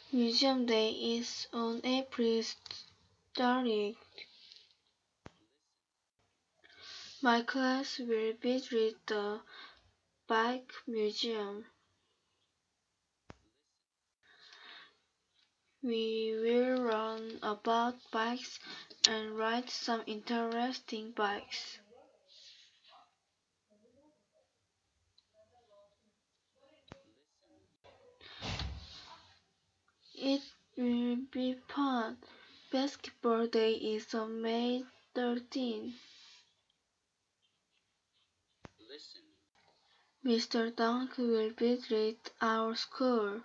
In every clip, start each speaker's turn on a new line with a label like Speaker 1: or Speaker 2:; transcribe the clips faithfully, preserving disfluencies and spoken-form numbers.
Speaker 1: Museum Day is on April thirtieth. My class will visit the bike museum. We will learn about bikes and ride some interesting bikes. It will be fun. Basketball day is on May thirteenth. Mister Dunk will visit our school.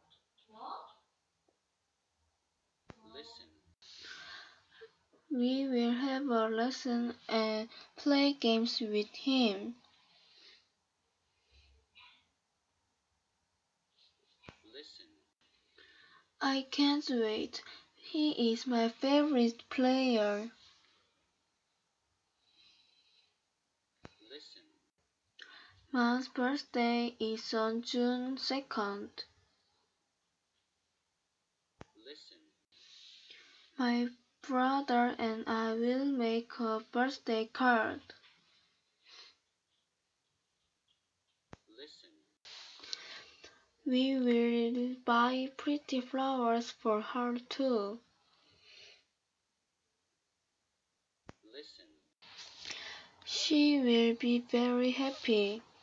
Speaker 1: We will have a lesson and play games with him. I can't wait. He is my favorite player. Mom's birthday is on June second. My brother and I will make a birthday card. We will buy pretty flowers for her too. She will be very happy.